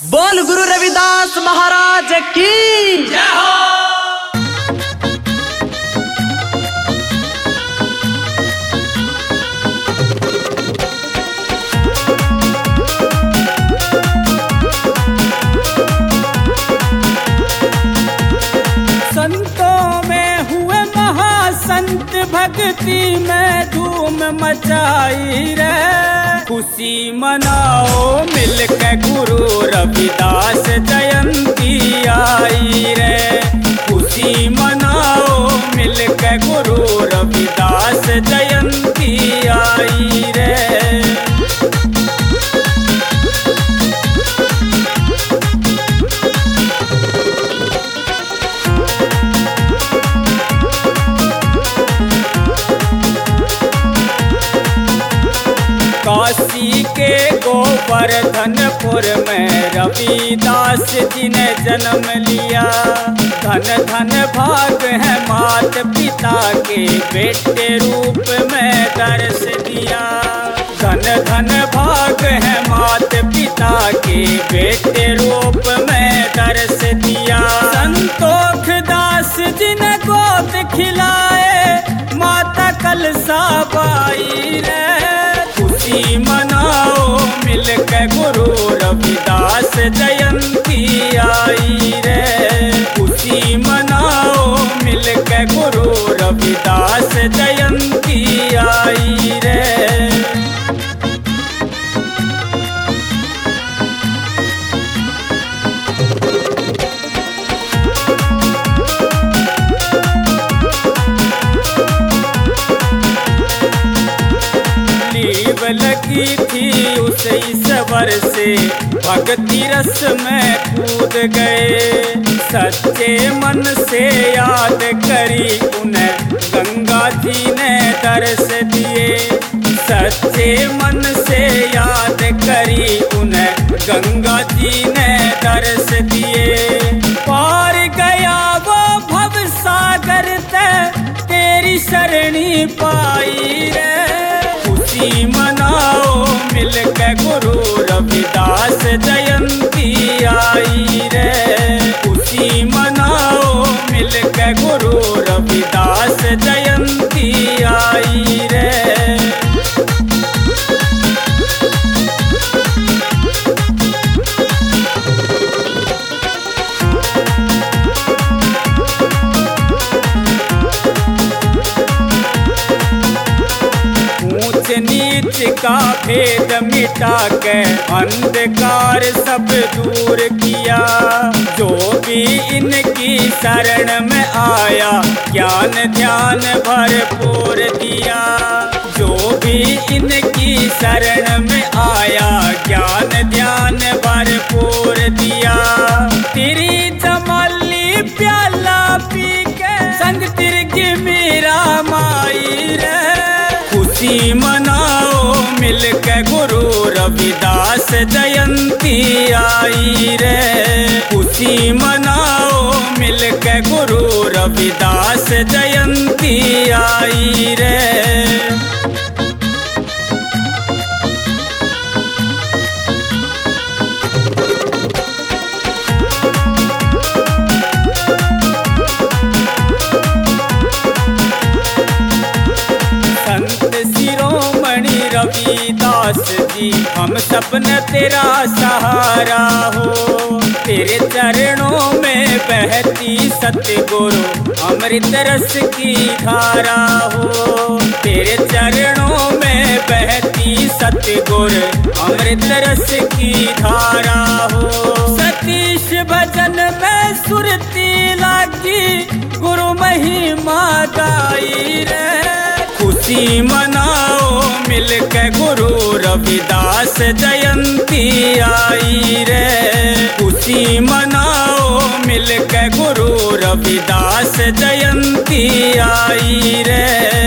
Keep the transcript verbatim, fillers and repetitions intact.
बोल गुरु रविदास महाराज की जय हो। संतों में हुए महासंत भक्ति में धूम मचाई रे। खुशी मनाओ मिलके गुरु रविदास जयंती आई रे। खुशी मनाओ मिलके गुरु रविदास जयंती आई रे। काशी के गोवर्धनपुर में रविदास जी ने जन्म लिया। धन धन भाग है मात पिता के बेटे रूप में दर्श दिया। धन धन भाग है मात पिता के बेटे रूप में दर्श दिया। संतोष दास जी ने गोद खिलाए माता कलसा बाई रे। खुशी मनाओ मिलके गुरु रविदास जयंती आई रे। खुशी मनाओ मिलके गुरु रविदास जयंती आई रे। लगी थी उसे ईश्वर से भक्ति रस में कूद गए। सच्चे मन से याद करी उन्हें गंगा जी ने दर्श दिए। सच्चे मन से याद करी उन्हें गंगा जी ने दर्श दिए। पार गया वो भव सागर ते तेरी शरणी पाई रे। खुशी मनाओ मिलके गुरु रविदास जयंती आई रे। खुशी मनाओ मिलके गुरु रविदास जयंती आई रे। नीच का भेद मिटा के अंधकार सब दूर किया। जो भी इनकी शरण में आया ज्ञान ध्यान भरपूर दिया। जो भी इनकी शरण में आया ज्ञान ध्यान भरपूर दिया। तेरी जमाली प्याला पी के संग तिरगी मेरा माई रे। खुशी मनाओ मिलके गुरु रविदास जयंती आई रे। खुशी मनाओ मिलके गुरु रविदास जयंती आई रे। रविदास जी हम सपने तेरा सहारा हो। तेरे चरणों में बहती सतगुरु अमृत रस की धारा हो। तेरे चरणों में बहती सतगुरु अमृत रस की धारा हो। सतीश भजन में सुरती लागी गुरु महिमा गाई रे। खुशी मनाओ मिलके गुरु रविदास जयंती आई रे। खुशी मनाओ मिलके गुरु रविदास जयंती आई रे।